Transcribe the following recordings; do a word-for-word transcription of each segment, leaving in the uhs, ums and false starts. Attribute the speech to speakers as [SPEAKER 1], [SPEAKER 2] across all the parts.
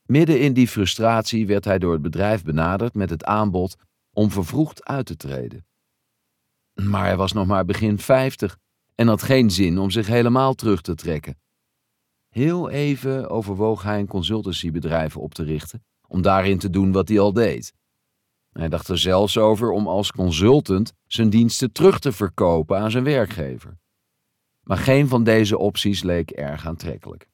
[SPEAKER 1] Midden in die frustratie werd hij door het bedrijf benaderd met het aanbod om vervroegd uit te treden. Maar hij was nog maar begin vijftig en had geen zin om zich helemaal terug te trekken. Heel even overwoog hij een consultancybedrijf op te richten om daarin te doen wat hij al deed. Hij dacht er zelfs over om als consultant zijn diensten terug te verkopen aan zijn werkgever. Maar geen van deze opties leek erg aantrekkelijk.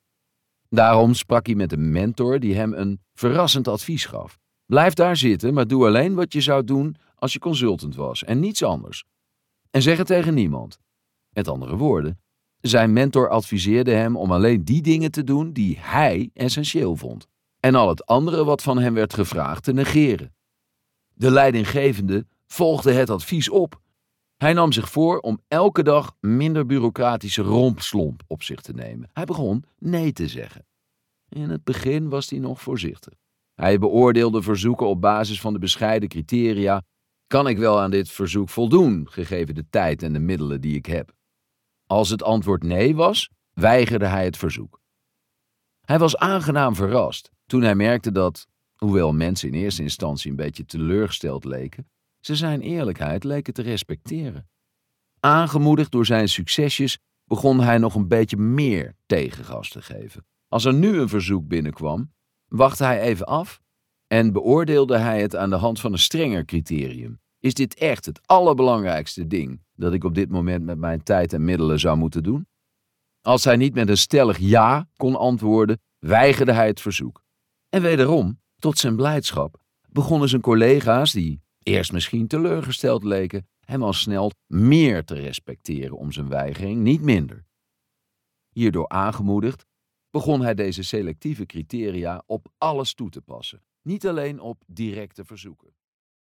[SPEAKER 1] Daarom sprak hij met een mentor die hem een verrassend advies gaf. Blijf daar zitten, maar doe alleen wat je zou doen als je consultant was en niets anders. En zeg het tegen niemand. Met andere woorden, zijn mentor adviseerde hem om alleen die dingen te doen die hij essentieel vond. En al het andere wat van hem werd gevraagd te negeren. De leidinggevende volgde het advies op. Hij nam zich voor om elke dag minder bureaucratische rompslomp op zich te nemen. Hij begon nee te zeggen. In het begin was hij nog voorzichtig. Hij beoordeelde verzoeken op basis van de bescheiden criteria. Kan ik wel aan dit verzoek voldoen, gegeven de tijd en de middelen die ik heb? Als het antwoord nee was, weigerde hij het verzoek. Hij was aangenaam verrast toen hij merkte dat, hoewel mensen in eerste instantie een beetje teleurgesteld leken, ze zijn eerlijkheid leken te respecteren. Aangemoedigd door zijn succesjes begon hij nog een beetje meer tegengas te geven. Als er nu een verzoek binnenkwam, wachtte hij even af en beoordeelde hij het aan de hand van een strenger criterium. Is dit echt het allerbelangrijkste ding dat ik op dit moment met mijn tijd en middelen zou moeten doen? Als hij niet met een stellig ja kon antwoorden, weigerde hij het verzoek. En wederom, tot zijn blijdschap, begonnen zijn collega's, die eerst misschien teleurgesteld leken, hem al snel meer te respecteren om zijn weigering, niet minder. Hierdoor aangemoedigd, begon hij deze selectieve criteria op alles toe te passen, niet alleen op directe verzoeken.